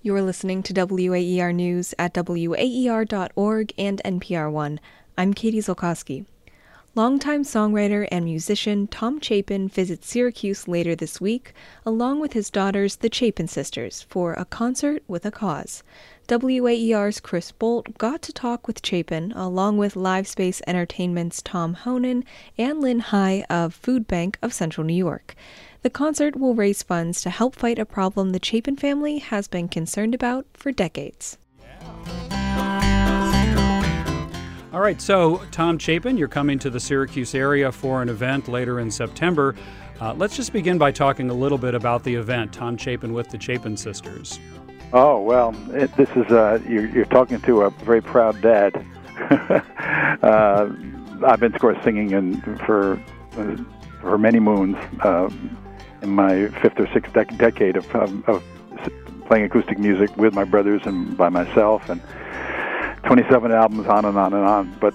You're listening to WAER News at WAER.org and NPR One. I'm Katie Zolkowski. Longtime songwriter and musician Tom Chapin visits Syracuse later this week, along with his daughters, the Chapin Sisters, for a concert with a cause. WAER's Chris Bolt got to talk with Chapin, along with Live Space Entertainment's Tom Honan and Lynn High of Food Bank of Central New York. The concert will raise funds to help fight a problem the Chapin family has been concerned about for decades. All right, so Tom Chapin, you're coming to the Syracuse area for an event later in September. Let's just begin by talking a little bit about the event, Tom Chapin with the Chapin Sisters. Oh, well, this is, you're talking to a very proud dad. I've been, of course, singing for many moons in my fifth or sixth decade of playing acoustic music with my brothers and by myself, and 27 albums, on and on and on. But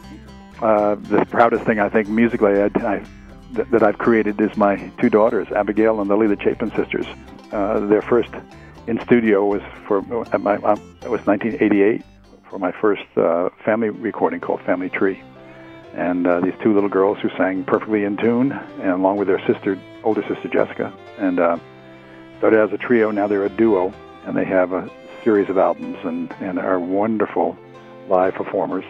the proudest thing, I think, musically that I've created is my two daughters, Abigail and Lily, the Chapin Sisters. Their first in studio was it was 1988 for my first family recording called Family Tree. And these two little girls who sang perfectly in tune, and along with their older sister Jessica, and started as a trio. Now they're a duo, and they have a series of albums and are wonderful live performers,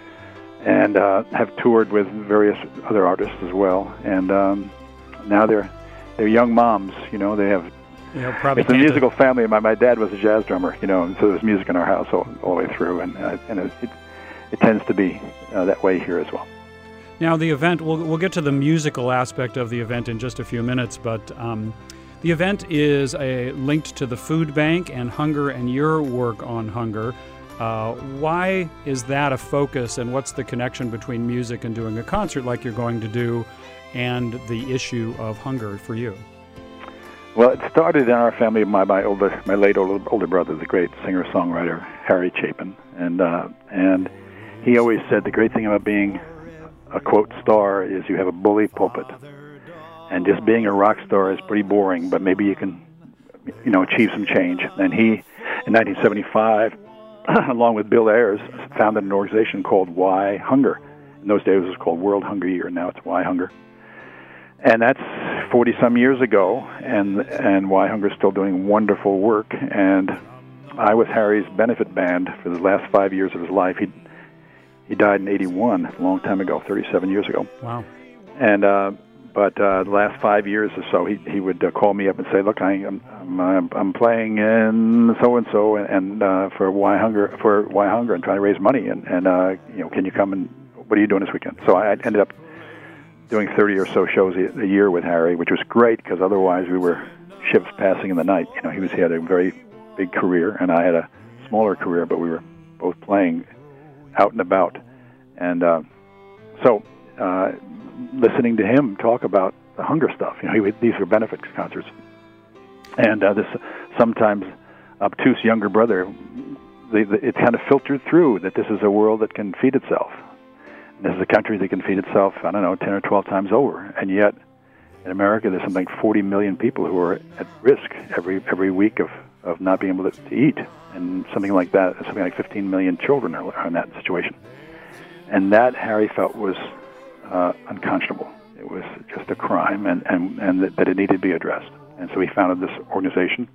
and have toured with various other artists as well. And now they're young moms. You know, they have. Probably it's a musical family. My dad was a jazz drummer. You know, and so there's music in our house all the way through, and it tends to be that way here as well. Now, the event, we'll get to the musical aspect of the event in just a few minutes, but the event is linked to the food bank and hunger and your work on hunger. Why is that a focus, and what's the connection between music and doing a concert like you're going to do and the issue of hunger for you? Well, it started in our family. My late older brother, the great singer-songwriter Harry Chapin, and he always said the great thing about being a quote star is you have a bully pulpit, and just being a rock star is pretty boring. But maybe you can, achieve some change. And he, in 1975, along with Bill Ayers, founded an organization called Why Hunger. In those days, it was called World Hunger Year. Now it's Why Hunger. And that's 40-some years ago, and Why Hunger is still doing wonderful work. And I was Harry's benefit band for the last 5 years of his life. He died in 81, a long time ago, 37 years ago. Wow. And but the last 5 years or so, he would call me up and say, "Look, I'm playing in so and so, and for Why Hunger, and trying to raise money, and can you come, and what are you doing this weekend?" So I ended up doing 30 or so shows a year with Harry, which was great because otherwise we were ships passing in the night. He had a very big career, and I had a smaller career, but we were both playing out and about, and so listening to him talk about the hunger stuff. These were benefit concerts, and this sometimes obtuse younger brother, it kind of filtered through that this is a world that can feed itself. And this is a country that can feed itself, 10 or 12 times over, and yet in America there's something like 40 million people who are at risk every week of not being able to eat, and something like 15 million children are in that situation. And that Harry felt was unconscionable. It was just a crime, and that it needed to be addressed. And so he founded this organization.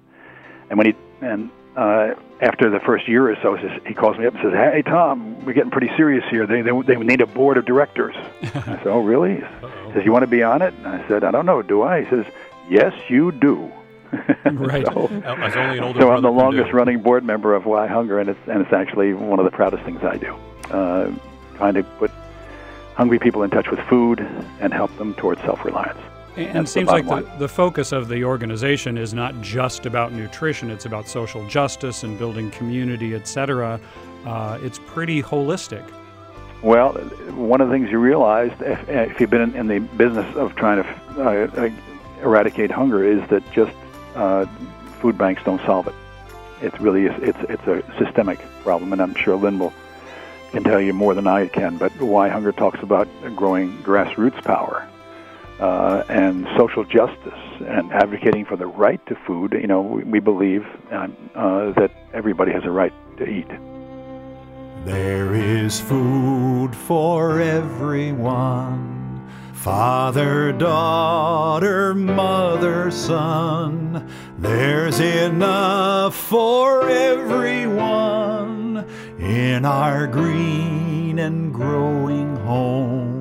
And after the first year or so, he calls me up and says, "Hey, Tom, we're getting pretty serious here. They need a board of directors." I said, "Oh, really?" He says, "You want to be on it?" And I said, "I don't know, do I?" He says, "Yes, you do." Right. As only an older so I'm the longest running board member of Why Hunger, and it's actually one of the proudest things I do, trying to put hungry people in touch with food and help them towards self-reliance. And it seems like the focus of the organization is not just about nutrition, it's about social justice and building community, etc. It's pretty holistic. Well, one of the things you realize, if you've been in the business of trying to eradicate hunger, is that just food banks don't solve it. It really is. It's a systemic problem, and I'm sure Lynn can tell you more than I can. But Why Hunger talks about growing grassroots power and social justice and advocating for the right to food. We believe that everybody has a right to eat. There is food for everyone, father, daughter, mother, son. There's enough for everyone in our green and growing home.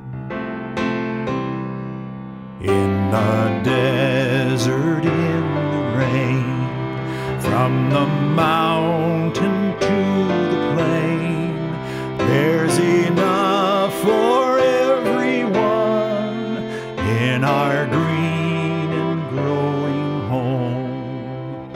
In the desert, in the rain, from the mountain to the plain, there's enough for everyone in our green and growing home.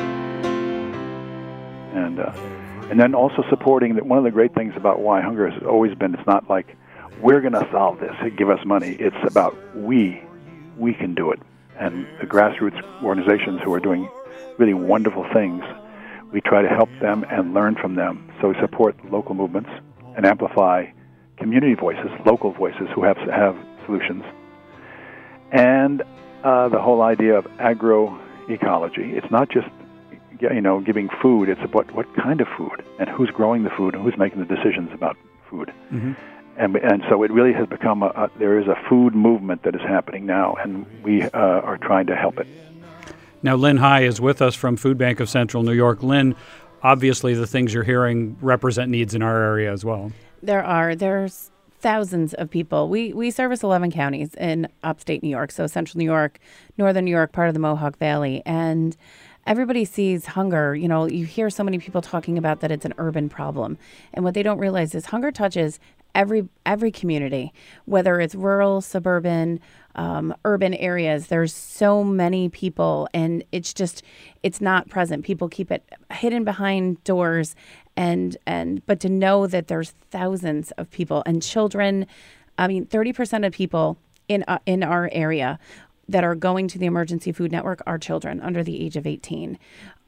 And then also supporting that. One of the great things about Why Hunger has always been, it's not like we're going to solve this, give us money. It's about we can do it. And the grassroots organizations who are doing really wonderful things, we try to help them and learn from them. So we support local movements and amplify community voices, local voices who have solutions. And the whole idea of agroecology. It's not just giving food. It's about what kind of food and who's growing the food and who's making the decisions about food. Mm-hmm. And so it really has become there is a food movement that is happening now, and we are trying to help it. Now, Lynn High is with us from Food Bank of Central New York. Lynn, obviously the things you're hearing represent needs in our area as well. There's thousands of people. We service 11 counties in upstate New York, so central New York, northern New York, part of the Mohawk Valley, and everybody sees hunger. You hear so many people talking about that it's an urban problem. And what they don't realize is hunger touches every community, whether it's rural, suburban, urban areas. There's so many people, and it's not present. People keep it hidden behind doors, but to know that there's thousands of people and children. 30% of people in our area that are going to the Emergency Food Network are children under the age of 18.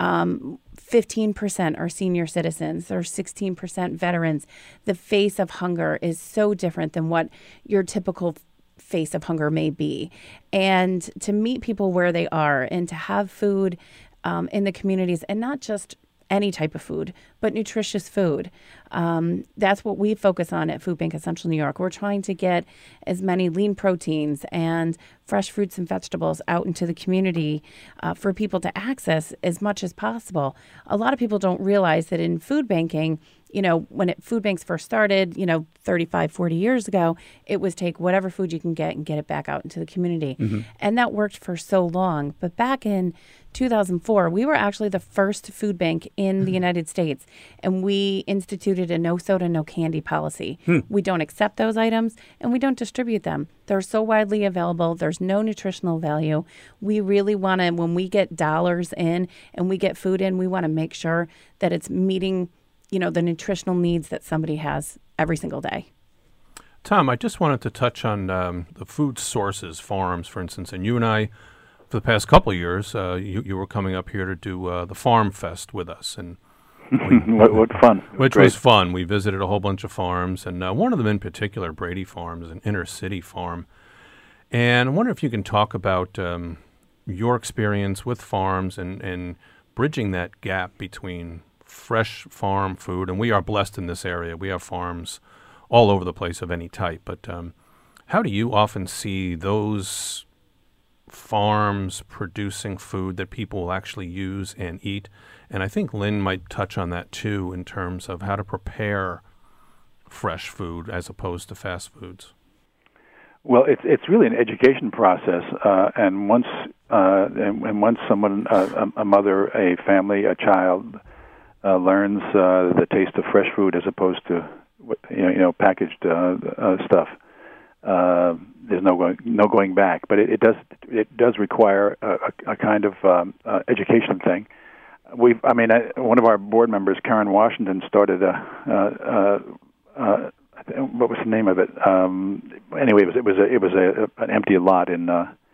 15% are senior citizens. There's 16% veterans. The face of hunger is so different than what your typical face of hunger may be. And to meet people where they are and to have food in the communities, and not just any type of food, but nutritious food. That's what we focus on at Food Bank of Central New York. We're trying to get as many lean proteins and fresh fruits and vegetables out into the community for people to access as much as possible. A lot of people don't realize that in food banking, when food banks first started, 35, 40 years ago, it was take whatever food you can get and get it back out into the community. Mm-hmm. And that worked for so long. But back in 2004, we were actually the first food bank in the United States, and we instituted a no soda, no candy policy. We don't accept those items, and we don't distribute them. They're so widely available. There's no nutritional value. We really want to, when we get dollars in and we get food in, we want to make sure that it's meeting the nutritional needs that somebody has every single day. Tom, I just wanted to touch on the food sources, farms, for instance. And you and I, for the past couple of years, you were coming up here to do the Farm Fest with us. And what fun. Which was fun. We visited a whole bunch of farms, and one of them in particular, Brady Farm, is an inner city farm. And I wonder if you can talk about your experience with farms and bridging that gap between fresh farm food, and we are blessed in this area. We have farms all over the place of any type, but how do you often see those farms producing food that people will actually use and eat? And I think Lynn might touch on that too in terms of how to prepare fresh food as opposed to fast foods. Well, it's really an education process, and once someone, a mother, a family, a child, learns the taste of fresh food as opposed to packaged stuff, there's no going back. But it does require a kind of education thing. One of our board members, Karen Washington, started what was the name of it? Anyway, it was an empty lot in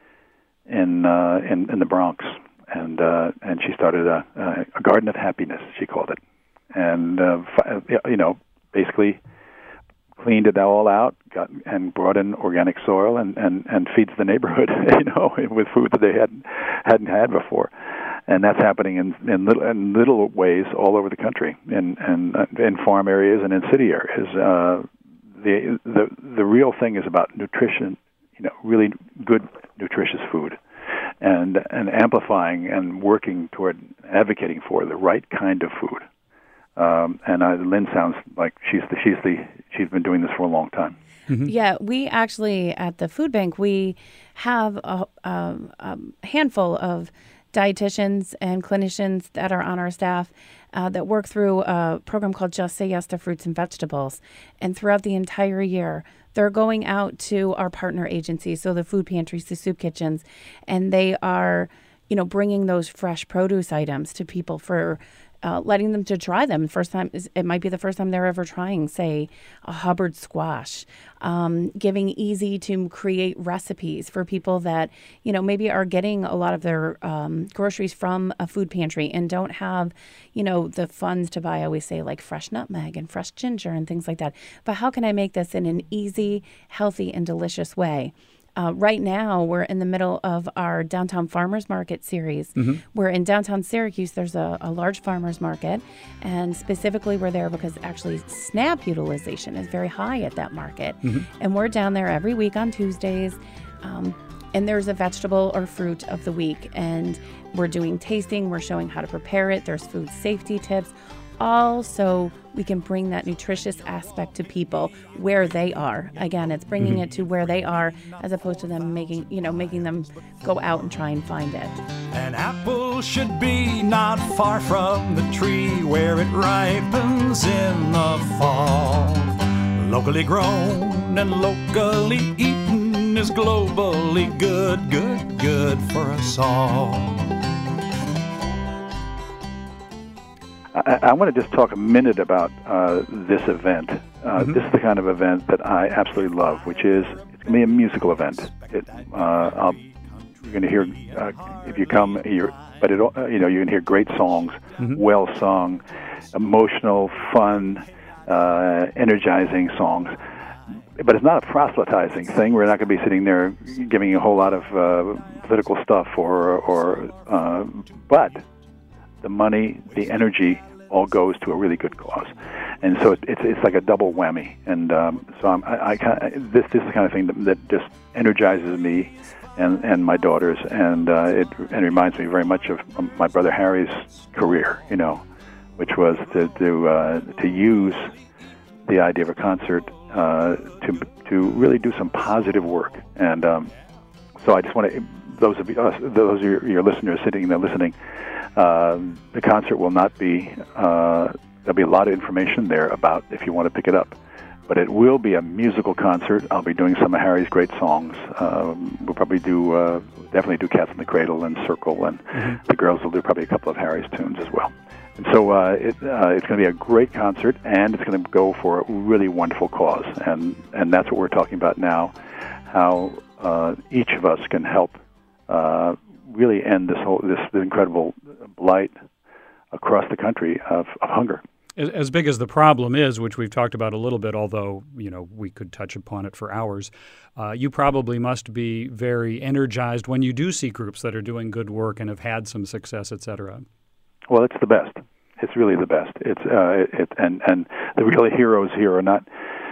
the Bronx, and she started a garden of happiness, she called it, and basically cleaned it all out, got and brought in organic soil and feeds the neighborhood, with food that they hadn't had before. And that's happening in little ways all over the country, in farm areas and in city areas. The real thing is about nutrition, really good, nutritious food, and amplifying and working toward advocating for the right kind of food. Lynn sounds like she's been doing this for a long time. Mm-hmm. Yeah, we actually at the food bank we have a handful of dietitians and clinicians that are on our staff that work through a program called Just Say Yes to Fruits and Vegetables. And throughout the entire year, they're going out to our partner agencies, so the food pantries, the soup kitchens, and they are, bringing those fresh produce items to people for letting them to try them. It might be the first time they're ever trying, say, a Hubbard squash, giving easy to create recipes for people that, maybe are getting a lot of their groceries from a food pantry and don't have, the funds to buy, I always say, like fresh nutmeg and fresh ginger and things like that. But how can I make this in an easy, healthy, and delicious way? Right now, we're in the middle of our Downtown Farmers Market series. Mm-hmm. We're in downtown Syracuse. There's a large farmers market, and specifically we're there because actually SNAP utilization is very high at that market. Mm-hmm. And we're down there every week on Tuesdays, and there's a vegetable or fruit of the week. And we're doing tasting. We're showing how to prepare it. There's food safety tips. All so we can bring that nutritious aspect to people where they are. Again, it's bringing it to where they are as opposed to them making them go out and try and find it. An apple should be not far from the tree where it ripens in the fall. Locally grown and locally eaten is globally good for us all. I want to just talk a minute about this event. This is the kind of event that I absolutely love, which is it's going to be a musical event. You're going to hear if you come, you're going to hear great songs, well sung, emotional, fun, energizing songs. But it's not a proselytizing thing. We're not going to be sitting there giving a whole lot of political stuff, but the money, the energy, all goes to a really good cause, and so it's like a double whammy. And this is the kind of thing that just energizes me and my daughters, and it reminds me very much of my brother Harry's career, which was to use the idea of a concert to really do some positive work. And so I just want to those of your listeners sitting there listening. The concert will not be, there'll be a lot of information there about if you want to pick it up. But it will be a musical concert. I'll be doing some of Harry's great songs. We'll probably definitely do Cats in the Cradle and Circle, and the girls will do probably a couple of Harry's tunes as well. And so it's going to be a great concert, and it's going to go for a really wonderful cause. And that's what we're talking about now, how each of us can help really end this incredible blight across the country of hunger. As big as the problem is, which we've talked about a little bit, although we could touch upon it for hours, you probably must be very energized when you do see groups that are doing good work and have had some success, et cetera. Well, it's the best. It's really the best. And the real heroes here are not.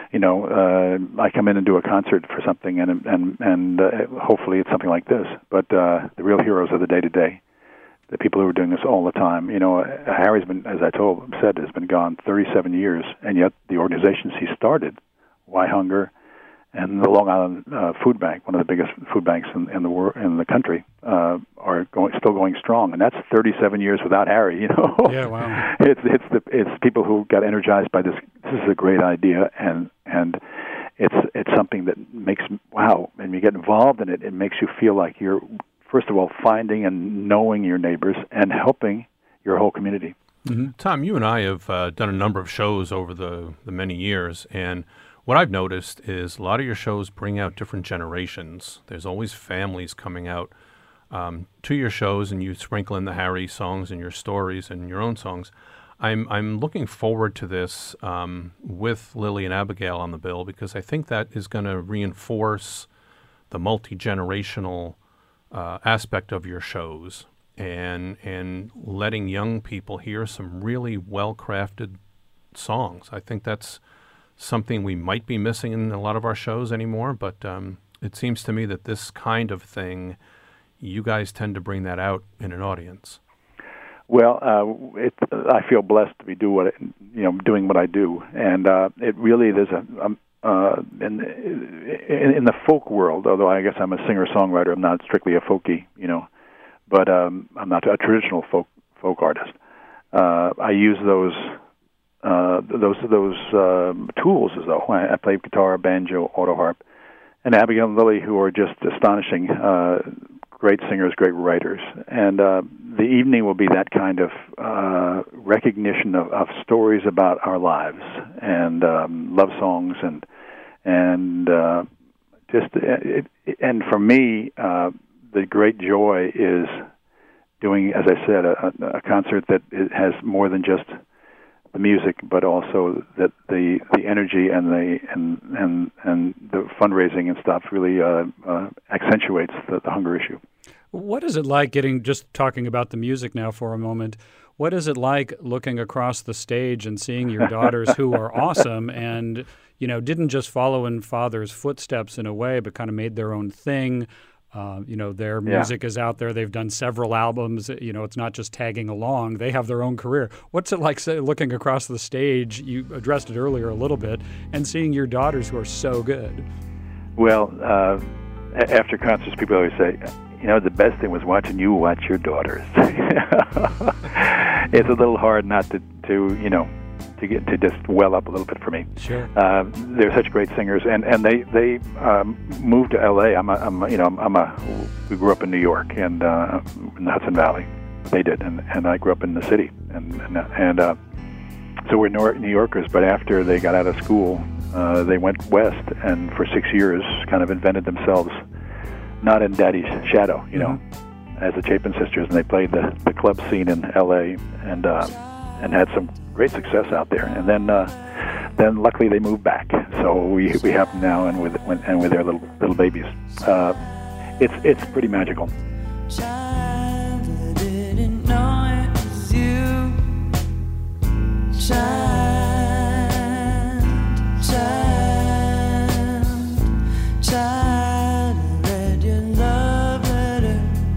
I come in and do a concert for something, and hopefully it's something like this. But the real heroes are the day-to-day, the people who are doing this all the time. Harry's been, as I said, has been gone 37 years, and yet the organizations he started, Why Hunger, and the Long Island Food Bank, one of the biggest food banks in the country, are still going strong, and that's 37 years without Harry. Yeah, wow. It's people who got energized by this. This is a great idea, and it's something that makes and you get involved in it. It makes you feel like you're, first of all, finding and knowing your neighbors and helping your whole community. Mm-hmm. Tom, you and I have done a number of shows over the many years, and what I've noticed is a lot of your shows bring out different generations. There's always families coming out to your shows, and you sprinkle in the Harry songs and your stories and your own songs. I'm looking forward to this with Lily and Abigail on the bill, because I think that is going to reinforce the multi-generational aspect of your shows, and letting young people hear some really well-crafted songs. I think that's something we might be missing in a lot of our shows anymore, but it seems to me that this kind of thing, you guys tend to bring that out in an audience. Well, I feel blessed to be doing what I do, and it really there's in the folk world. Although I guess I'm a singer-songwriter, I'm not strictly a folkie, but I'm not a traditional folk artist. I use those tools as though I play guitar, banjo, auto harp, and Abigail and Lily, who are just astonishing. Great singers, great writers, and the evening will be that kind of recognition of stories about our lives and love songs and for me, the great joy is doing, as I said, a concert that has more than just the music, but also that the energy and the fundraising and stuff really accentuates the hunger issue. What is it like just talking about the music now for a moment, what is it like looking across the stage and seeing your daughters who are awesome and, didn't just follow in Father's footsteps in a way, but kind of made their own thing? Their music is out there. They've done several albums. It's not just tagging along. They have their own career. What's it like looking across the stage? You addressed it earlier a little bit, and seeing your daughters who are so good. Well, after concerts, people always say, the best thing was watching you watch your daughters. It's a little hard not to get to just well up a little bit for me. Sure. They're such great singers, and they moved to L.A. We grew up in New York and in the Hudson Valley. They did, and I grew up in the city, and so we're New Yorkers. But after they got out of school, they went west, and for 6 years, kind of invented themselves, not in Daddy's shadow, as the Chapin Sisters, and they played the club scene in L.A. and had some great success out there. And then luckily they moved back, so we have them now, and with their little babies. It's pretty magical. Child, I didn't know it was you. Child, I read your love letter.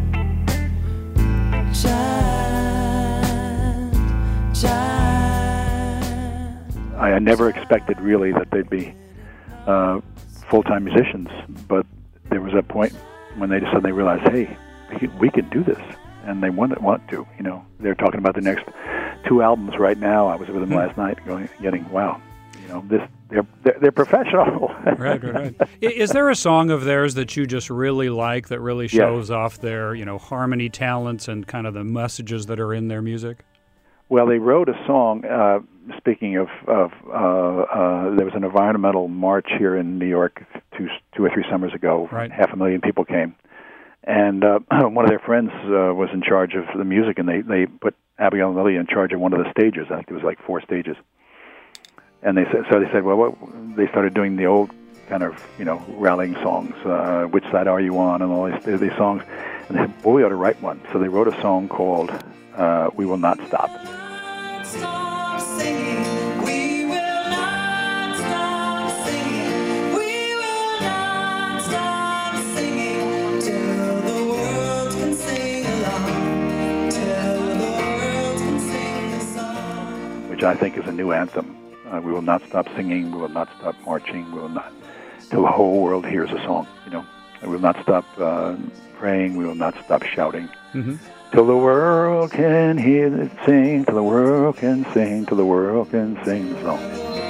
I never expected really that they'd be full-time musicians, but there was a point when they suddenly realized, hey, we can do this, and they want to. They're talking about the next 2 albums right now. I was with them last night, getting wow, they're professional. Right. Is there a song of theirs that you just really like that really shows off their harmony talents and kind of the messages that are in their music? Well, they wrote a song. Speaking of there was an environmental march here in New York two or three summers ago. Right. 500,000 people came, and one of their friends was in charge of the music, and they put Abigail and Lily in charge of one of the stages. I think it was like 4 stages. And they said, well, they started doing the old kind of rallying songs, "Which Side Are You On?" and all these songs. And they said, well, we ought to write one. So they wrote a song called "We Will Not Stop." Stop singing, we will not stop singing, we will not stop singing, till the world can sing along, till the world can sing the song. Which I think is a new anthem. We will not stop singing, we will not stop marching, we will not, till the whole world hears a song, We will not stop praying, we will not stop shouting. Mm-hmm. Till the world can hear it sing, till the world can sing, till the world can sing the song.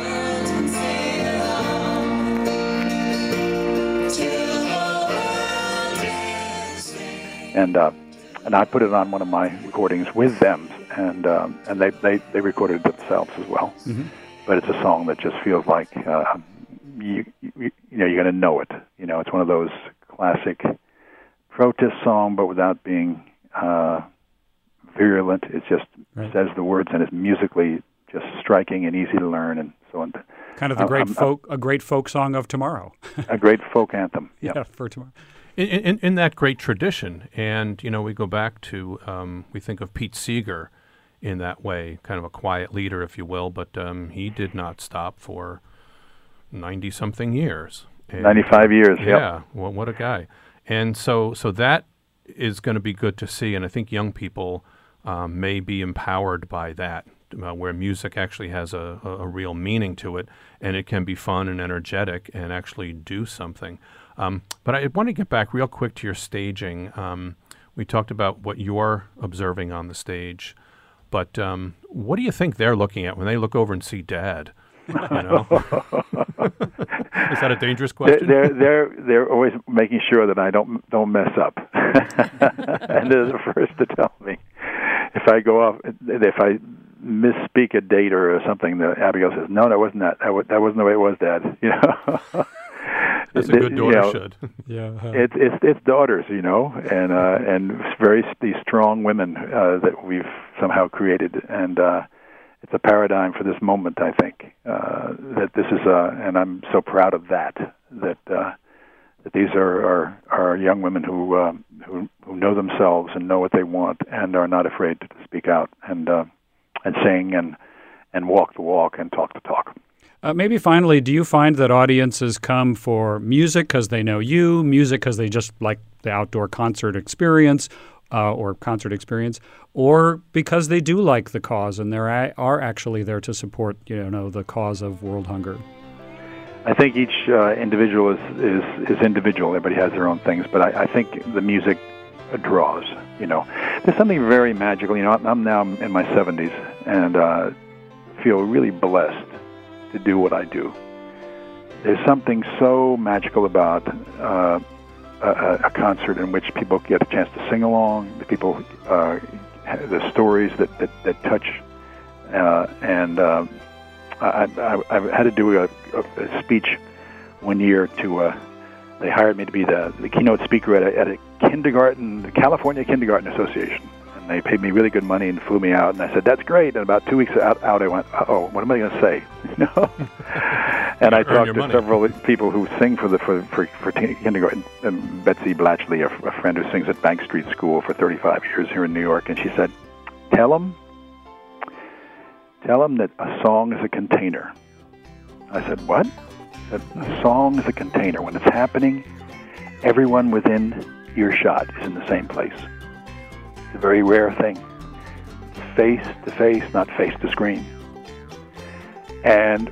And I put it on one of my recordings with them, and they recorded it themselves as well. Mm-hmm. But it's a song that just feels like you're going to know it. It's one of those classic protest song, but without being virulent. It just Right. says the words and is musically just striking and easy to learn and so on. Kind of the a great folk song of tomorrow. A great folk anthem. Yeah, for tomorrow. In that great tradition, and we go back to we think of Pete Seeger in that way, kind of a quiet leader, if you will, but he did not stop for 90-something years. And 95 years. Yep. Yeah, well, what a guy. And so that is going to be good to see, and I think young people may be empowered by that, where music actually has a real meaning to it, and it can be fun and energetic and actually do something. But I want to get back real quick to your staging. We talked about what you're observing on the stage, but what do you think they're looking at when they look over and see Dad? Is that a dangerous question? They're always making sure that I don't mess up, and they're the first to tell me if I go off, if I misspeak a date or something. Abigail says, "No, that wasn't that. That wasn't the way it was, Dad." As a good daughter should. Yeah. It's daughters, and these strong women that we've somehow created, and it's a paradigm for this moment. I think that this is, and I'm so proud of that these are young women who know themselves and know what they want and are not afraid to speak out and sing and walk the walk and talk the talk. Maybe finally, do you find that audiences come for music because they know you, music because they just like the outdoor concert experience, or because they do like the cause and they are actually there to support, the cause of world hunger? I think each individual is individual. Everybody has their own things, but I think the music draws. There's something very magical. I'm now in my 70s and feel really blessed to do what I do. There's something so magical about a concert in which people get a chance to sing along. The people, the stories that touch, and I've had to do a speech one year to. They hired me to be the keynote speaker at a kindergarten, the California Kindergarten Association. And they paid me really good money and flew me out. And I said, "That's great." And about 2 weeks out I went, "Uh-oh, what am I going to say?" And I talked to several people who sing for kindergarten. Betsy Blatchley, a friend who sings at Bank Street School for 35 years here in New York, and she said, Tell them that a song is a container." I said, "What?" She said, "A song is a container. When it's happening, everyone within earshot is in the same place. It's a very rare thing. It's face to face, not face to screen. And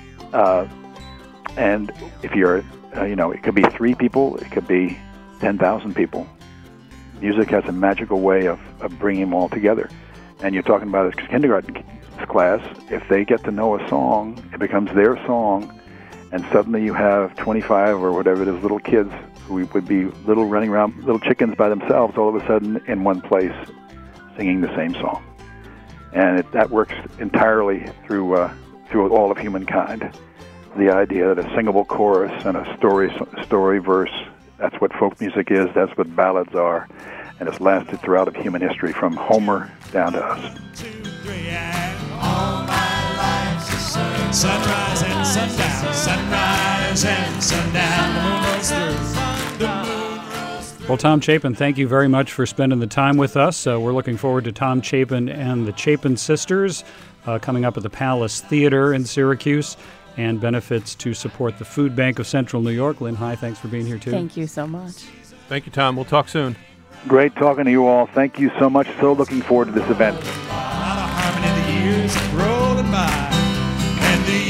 if you're, it could be 3 people, it could be 10,000 people. Music has a magical way of bringing them all together. And you're talking about a kindergarten class. If they get to know a song, it becomes their song, and suddenly you have 25 or whatever it is, little kids who would be little running around, little chickens by themselves, all of a sudden in one place, singing the same song. And that works entirely through all of humankind. The idea that a singable chorus and a story verse, that's what folk music is, that's what ballads are, and it's lasted throughout of human history from Homer down to us. 2, 3, and all my life's a sunrise and sundown, sunrise and sundown, the moon rolls through, the moon rolls through. Well, Tom Chapin, thank you very much for spending the time with us. We're looking forward to Tom Chapin and the Chapin Sisters coming up at the Palace Theater in Syracuse, and benefits to support the Food Bank of Central New York. Lynn High, thanks for being here, too. Thank you so much. Thank you, Tom. We'll talk soon. Great talking to you all. Thank you so much. So looking forward to this event. A lot of harmony, the years rolling by, and the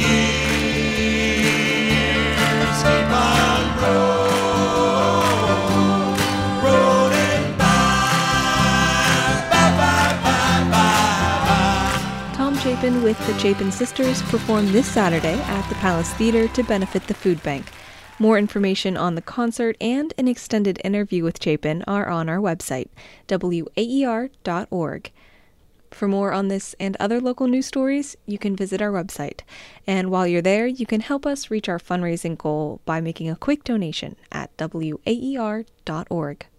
years keep on rolling by, bye. Tom Chapin with the Chapin Sisters performed this Saturday at the Palace Theater to benefit the food bank. More information on the concert and an extended interview with Chapin are on our website, waer.org. For more on this and other local news stories, you can visit our website. And while you're there, you can help us reach our fundraising goal by making a quick donation at waer.org.